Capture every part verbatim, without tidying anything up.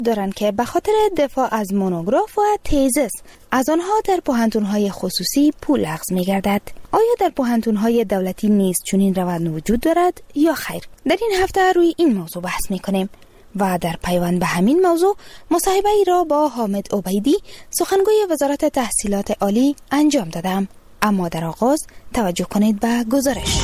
دارند که به خاطر دفاع از مونوگراف و تزیس از آنها در پوهنتون‌های خصوصی پول اخذ می‌گردد. آیا در پوهنتون‌های دولتی نیز چنین روند وجود دارد یا خیر؟ در این هفته روی این موضوع بحث می‌کنیم و در پیوند به همین موضوع مصاحبه ای را با حامد عبیدی، سخنگوی وزارت تحصیلات عالی انجام دادم. اما در آغاز توجه کنید به گزارش.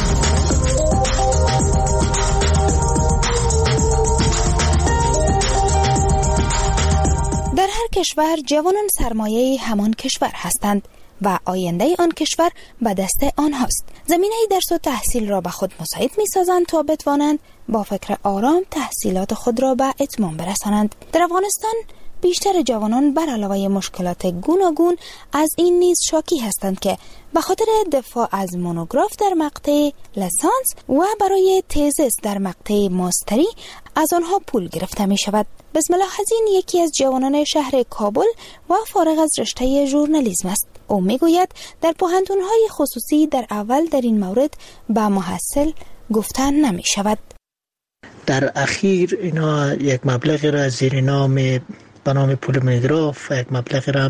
در هر کشور جوانان سرمایه همان کشور هستند و آینده آن کشور به دست آنهاست. زمینه درس و تحصیل را به خود مساعد می سازند تا بتوانند با فکر آرام تحصیلات خود را به اتمام برسانند. در افغانستان بیشتر جوانان بر علاوه مشکلات گوناگون از این نیز شاکی هستند که به خاطر دفاع از مونوگراف در مقطع لیسانس و برای تزیس در مقطع ماستری از آنها پول گرفته می شود. بسم الله حزین یکی از جوانان شهر کابل و فارغ از رشته ژورنالیسم است. او می گوید در پوهنتون‌های خصوصی در اول در این مورد به محصل گفتن نمی شود. در اخیر اینا یک مبلغ را زیر نام به نام پول مونوگراف و یک مبلغ را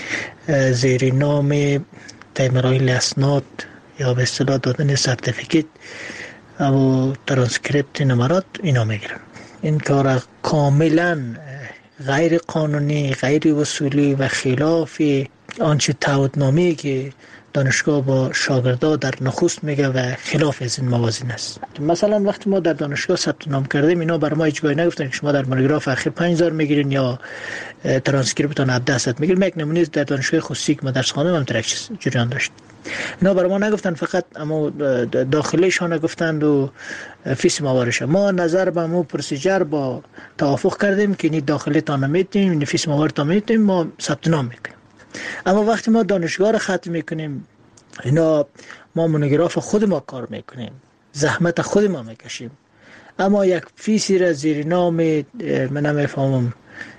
زیر نام تایمرهای اسناد یا به اصطلاح دادن سرتیفیکیت و ترانسکریپت نمرات اینا میگیرن. این کار کاملا غیر قانونی، غیر اصولی و خلاف آنچه تعهدنامه‌ای که دانشگاه با شاگردا در نخست میگه و خلاف از این موازین است. مثلا وقتی ما در دانشگاه ثبت نام کردیم اینا بر ما هیچ گاهی نگفتن که شما در مونوگراف اخیر پنج هزار میگیرین یا ترانسکریپتتون هفده صد میگیرین. یک نمونه در دانشگاه خصوصی که ما درس خواندم هم ترک جریان داشت. اینا بر ما نگفتن، فقط اما داخلیشان گفتند و فیس موارش. ما نظر به مو پروسیجر با توافق کردیم که این داخلی تا نمیتیم، این فیس موارد تا میتیم، ما ثبت نام میکنیم. اما وقتی ما دانشگاه را ختم میکنیم اینا ما مونوگراف خود ما کار میکنیم، زحمت خود ما میکشیم، اما یک فیسی را زیر نام من نمیفهمم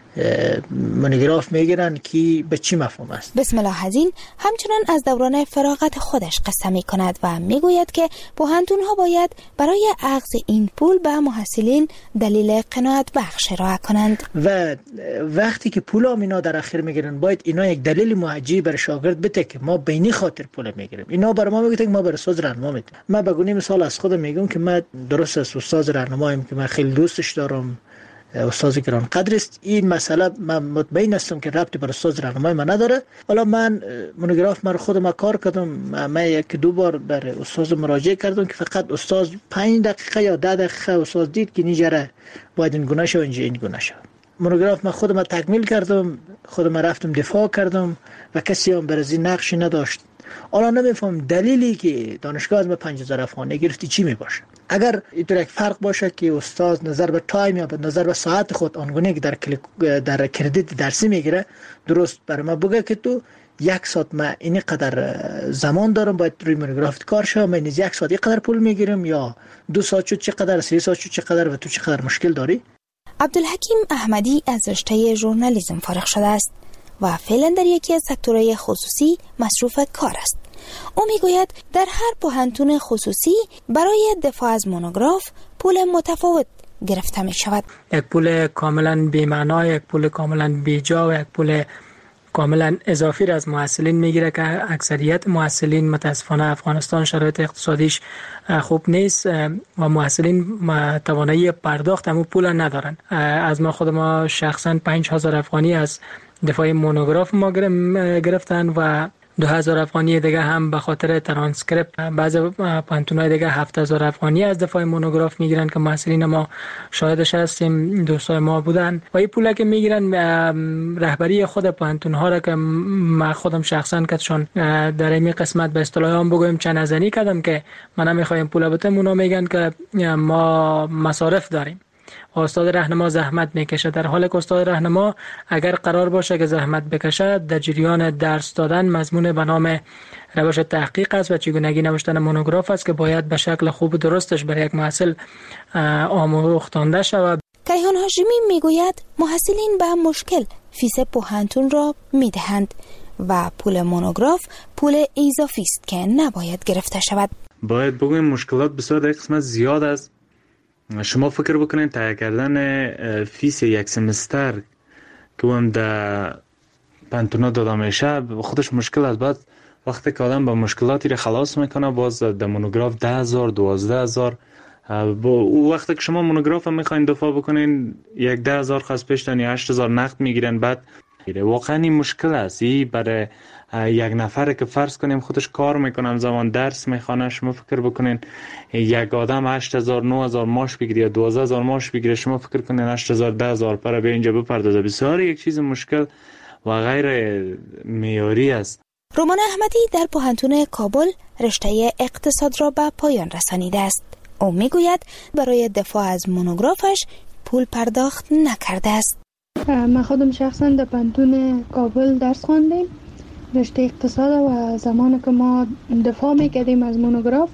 مونوگراف میگیرن که به چی مفهوم است. بسم الله حزین همچنان از دوران فراغت خودش قصه می کند و میگوید که پوهنتون ها باید برای اخذ این پول به محصلین دلیل قناعت بخش ارائه کنند و وقتی که پول هم اینا در اخیر میگیرن باید اینا یک دلیل موجه برای شاگرد بده که ما بینی خاطر پول میگیریم. اینا بر ما میگه که ما بر استاد راهنما میدیم. من به گونه مثال از خودم میگم که من درست است استاد راهنمایم که من خیلی دوستش دارم، استاد گران قدر است. این مسئله من مطمئن هستم که ربطی بر استاد راهنمای من نداره. حالا من مونوگراف من خودم کار کردم، من یک دو بار بر استاد مراجعه کردم که فقط استاد پنج دقیقه یا ده دقیقه استاد دید که نیجره باید این گونه شو اینجا این گونه شو. مونوگراف من خودم تکمیل کردم، خودم رفتم دفاع کردم و کسی هم بر از این نقشی نداشت. حالا نمیفهم دلیلی که دانشگاه از ما پنج هزار افغانی گرفتی چی می باشه. اگر اینطور یک فرق باشه که استاد نظر به تایم یا نظر به ساعت خود آنگونه که در در کردیت درسی میگیره درست بر ما بگه که تو یک ساعت من این قدر زمان دارم باید روی مونوگراف کار شم، من از یک ساعت این قدر پول میگیرم یا دو ساعت شد چقدر، سه ساعت شد چقدر و تو چقدر مشکل داری. عبدالحکیم احمدی از رشته ژورنالیسم فارغ شده است و فعلا در یکی از سکتورهای خصوصی مصروف کار است. او میگوید در هر پوهنتون خصوصی برای دفاع از مونوگراف پول متفاوت گرفته می شود. یک پول کاملا بی‌معنا، یک پول کاملا بیجا و یک پول کاملا اضافی را از محصلین میگیره که اکثریت محصلین متاسفانه افغانستان شرایط اقتصادیش خوب نیست و محصلین توانایی پرداخت همون پول ندارن. از ما خود ما شخصا پنج هزار افغانی از دفاع مونوگراف ما گرفتن و دو هزار افغانی دیگه هم به خاطر ترانسکریپت. بعضی پانتونای دیگه هفت هزار افغانی از دفاع مونوگراف میگیرن که محصلین ما شاهدش هستیم، دوستای ما بودن و این پولا که میگیرن رهبری خود پانتون ها را که من خودم شخصا کتشون در این قسمت به اصطلاح هم بگویم چند ازنی کردم که من نمیخوایم پولا بتم، اونا میگن که ما مصارف داریم. استاد راهنما زحمت میکشه، در حالی که استاد راهنما اگر قرار باشه که زحمت بکشه در جریان درس دادن مضمون به نام روش تحقیق است و چگونگی نوشتن مونوگراف است که باید به شکل خوب و درستش برای یک محصل آموخته شود. کیهان هاشمی میگوید محصلین به مشکل فیس پوهنتون را میدهند و پول مونوگراف پول اضافی است که نباید گرفته شود. باید بگویم مشکلات بسیار در قسمت زیاد است. شما فکر بکنید تهیه کردن فیس یک سمستر که هم در پانتونا داده میشه خودش مشکل است. بعد وقتی که آدم با مشکلاتی را خلاص میکنه باز در مونوگراف ده هزار دوازده هزار. با او وقتی که شما مونوگراف هم میخواین دفاع بکنین یک ده هزار خواست پیشتن یا هشت هزار نقد میگیرن. بعد واقعا این مشکل است. این برای یک نفر که فرض کنیم خودش کار میکنم زمان درس میخوانه، شما فکر بکنین یک آدم هشت هزار نه هزار ماش بگیره یا دوازده هزار ماش بگیره، شما فکر کنین هشت هزار ده هزار پر به اینجا بپردازه. بسیار یک چیز مشکل و غیر معیاری است. رومان احمدی در پوهنتون کابل رشته اقتصاد را به پایان رسانیده است. او میگوید برای دفاع از مونوگرافش پول پرداخت نکرده است. من خودم شخصا در پوهنتون کابل درس خواندیم، رشته اقتصاد، و زمانی که ما دفاع میکردیم از مونوگراف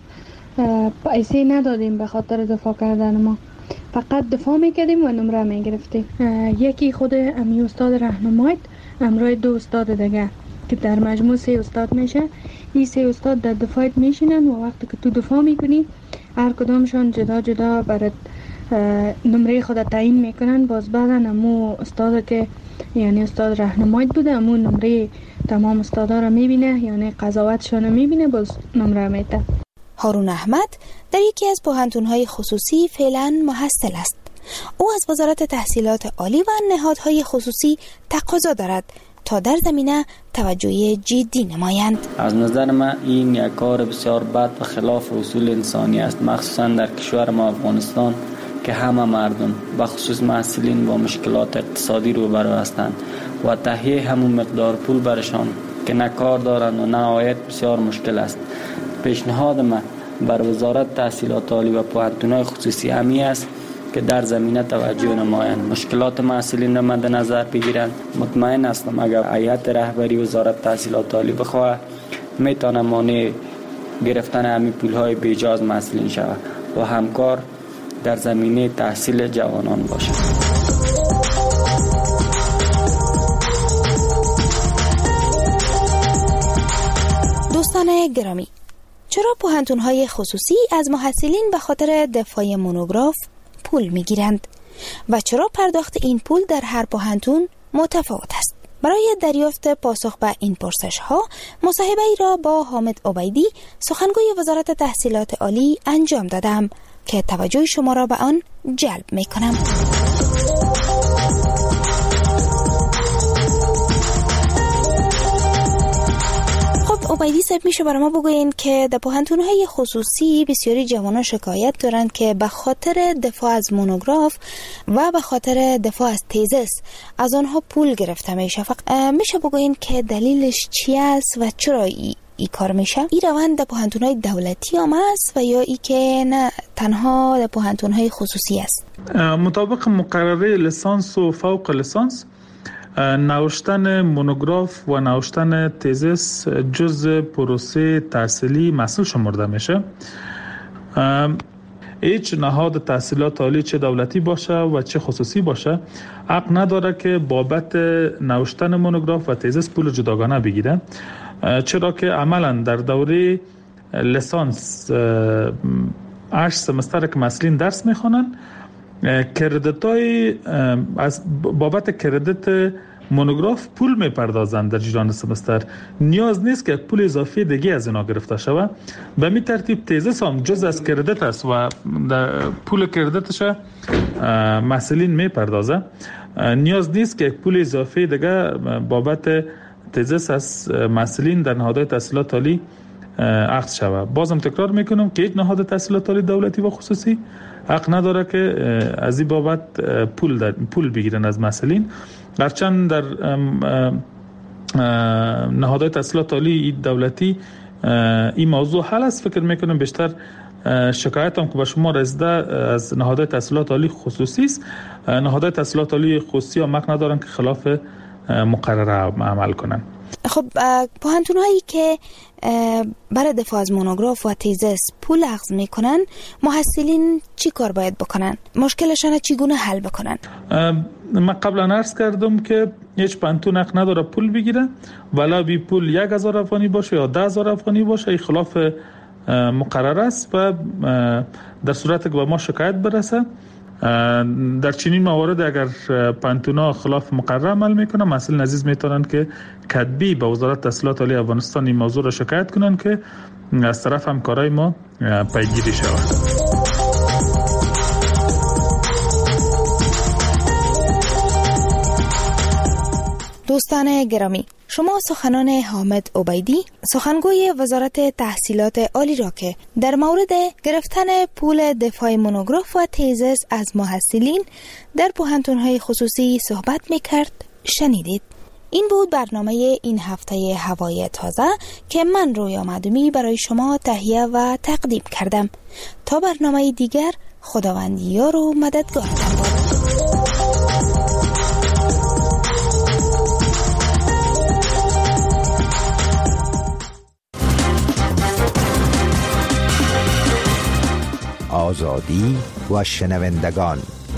پیسه ندادیم به خاطر دفاع کردن ما، فقط دفاع میکردیم و نمره میگرفتیم. یکی خود امی استاد راهنمایت امروی دو استاد دیگه که در مجموع سه استاد میشه. این سه استاد در دفاعت میشینن و وقتی که تو دفاع میکنی هر کدامشان جدا جدا برات نمره خود تعیین میکنن. باز بعدا امو استاد که یعنی استاد راهنمایت بوده امو نمره تمام استادا را میبینه، یعنی قضاوتشان رو میبینه، باز نمره میده. هارون احمد در یکی از پوهنتون‌های خصوصی فعلا محصل است. او از وزارت تحصیلات عالی و نهادهای خصوصی تقاضا دارد تا در زمینه توجه جدی نمایند. از نظر من این یک کار بسیار بد و خلاف اصول انسانی است، مخصوصا در کشور ما افغانستان که همه مردم به خصوص محصلین با مشکلات اقتصادی روبرو هستند و تهیه همون مقدار پول برشان که نه کار دارند و نه عاید بسیار مشکل است. پیشنهاد من بر وزارت تحصیلات عالی و پوهنتون‌های خصوصی همی است که در زمینه توجه نمایند، مشکلات محصلین را مد نظر بگیرند. مطمئن هستم اگر هیئت رهبری وزارت تحصیلات عالی بخواه میتونه مانع گرفتن همین پول‌های بیجاز محصلین شود و همکار در زمینه تحصیل جوانان باشد. دوستان گرامی، چرا پوهنتون‌های خصوصی از محصلین به خاطر دفاع مونوگراف پول میگیرند و چرا پرداخت این پول در هر پوهنتون متفاوت است؟ برای دریافت پاسخ به این پرسش ها مصاحبه ای را با حامد عبیدی سخنگوی وزارت تحصیلات عالی انجام دادم که توجه شما را به آن جلب می کنم. خب عبیدی صاحب، میشه برای ما بگوین که در پوهنتون‌های خصوصی بسیاری جوانان شکایت دارند که به خاطر دفاع از مونوگراف و به خاطر دفاع از تزس از آنها پول گرفته میشه. فقط میشه بگوین که دلیلش چی است و چرا ای, ای کار میشه؟ این روند در پوهنتون‌های دولتی هم است و یا ای که نه تنها در پوهنتون‌های خصوصی است؟ مطابق مقرره لیسانس و فوق لیسانس، نوشتن مونوگراف و نوشتن تزس جزء پروسه تحصیلی محصول شمرده میشه. هیچ نهاد تحصیلات عالی چه دولتی باشه و چه خصوصی باشه حق نداره که بابت نوشتن مونوگراف و تزس پول جداگانه بگیره، چرا که عملا در دوره لیسانس هشت سمستر که مسئولین درس میخوانن کردیت های از بابت کردیت مونوگراف پول میپردازند در جریان سمستر. نیاز نیست که پول اضافی دیگه از اینا گرفته شود. به می ترتیب تزس هم جز از کردیت است و پول کردیتش مسئولین میپردازه. نیاز نیست که پول اضافی دیگه بابت تزس از مسئولین در نهادهای تحصیلات عالی اخذ شود. بازم تکرار میکنم که هیچ نهاد تحصیلات عالی دولتی و خصوصی حق نداره که از این بابت پول در پول بگیرن از مسئولین. هرچند در نهادهای تحصیلات عالی دولتی این موضوع حل است، فکر میکنم بیشتر شکایت هم که به شما رسیده از نهادهای تحصیلات عالی خصوصی است. نهادهای تحصیلات عالی خصوصی هم حق ندارن که خلاف مقرره عمل کنن. خب پوهنتون‌هایی که برای دفاع از مونوگراف و تزس پول اخذ میکنن، محصلین چی کار باید بکنن؟ مشکلشان چگونه حل بکنن؟ من قبلا عرض کردم که هیچ پوهنتون حق نداره پول بگیره، ولی بی پول یک هزار افغانی باشه یا ده هزار افغانی باشه، این خلاف مقرره است و در صورت که به ما شکایت برسه در چنین موارد اگر پانتونا خلاف مقرر عمل میکنه، مسئولین عزیز میتونن که کتبی به وزارت تحصیلات عالی افغانستان این موضوع را شکایت کنن که از طرف همکارای ما پیگیری شود. دوستان گرامی، شما سخنان حامد عبیدی سخنگوی وزارت تحصیلات عالی را که در مورد گرفتن پول دفاع مونوگراف و تیزس از محصلین در پوهنتون‌های خصوصی صحبت می‌کرد شنیدید. این بود برنامه این هفته هوای تازه که من رویا معدومی برای شما تهیه و تقدیم کردم. تا برنامه دیگر، خداوند یار و مددگارتان باد. آزادی و شنوندگان.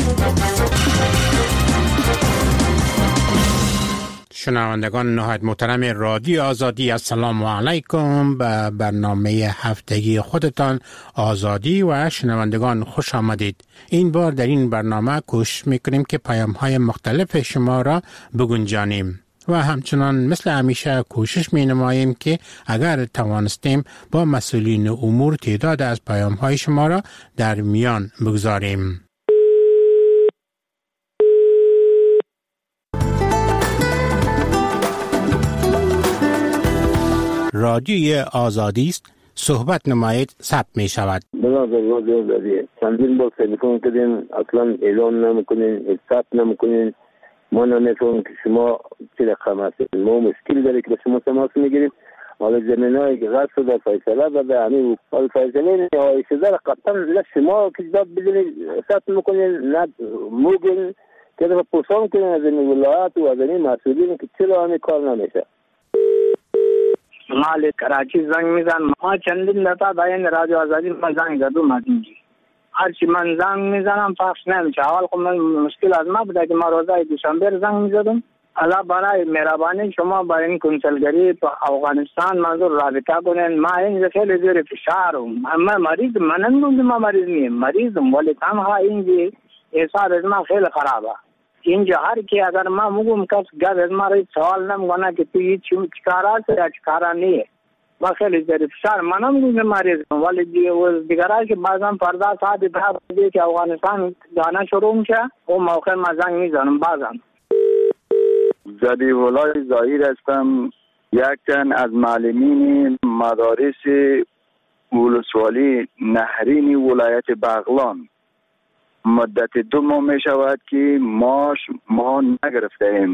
شنوندگان نهایت محترم رادیو آزادی، السلام علیکم. به برنامه هفتگی خودتان آزادی و شنوندگان خوش آمدید. این بار در این برنامه کوشش میکنیم که پیام های مختلف شما را بگنجانیم و همچنان مثل همیشه کوشش می نماییم که اگر توانستیم با مسئولین امور تعداد از پیام های شما را در میان بگذاریم. رادیوی آزادی است، صحبت نمایید ثبت می شود. بنابراین رادیو آزادی چندین بار تلفن کردیم، اصلا اعلان نمیکنین، ثبت نمیکنین. ما نمیفهمیم که شما چه رقم هستید. ما مشکل داره که با شما تماس میگیریم. حالا زمینایی که غرب شده فیصله داده، همین حال فیصله نهایی شده را قطعا نه شما که جواب بدید ثبت میکنین، نه موگین که را پرسان کنین از این ولایت و از این مسئولین که چرا همین کار نمیشه. مال کراچی زنگ میزن. ما چندین دفعه با این رادیو آزادی ما زنگ زدم مدینجی. هرچی من زنگ میزنم پخش نمیشه. اول خب من مشکل از ما بوده که ما روزای دوشنبه زنگ میزدم. الله برای مهربانی شما با این کنسولگری تو افغانستان منظور رابطه کنین. ما این خیلی زیر فشارم. من مریض من نمیدونم ما مریض نیم مریضم، ولی تنها اینجی احساس از ما خیلی خرابه. اینجا هر کی اگر ما مگم کس گفت از ما را سوال نمیکنه که تو هیچ چیکار هست یا چیکار نیه. ما خیلی زیر فشار من نمیدونم مریضم، ولی دیگرها که بعضا فردا ساعت ده بجه که افغانستان دانه شروع میشه اون موقع ما زنگ میزنم. بعضا زبیح الله ظاهر هستم، یکن از معلمین مدارس ولسوالی نهرین ولایت بغلان. مدت دو ماه می شود که ماش ما نگرفته ایم.